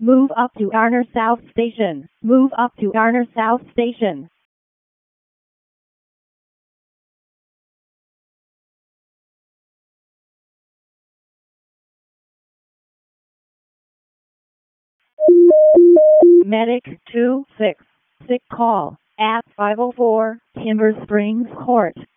Move up to Garner South Station. Move up to Garner South Station. Medic 266 call at 504 Timber Springs Court.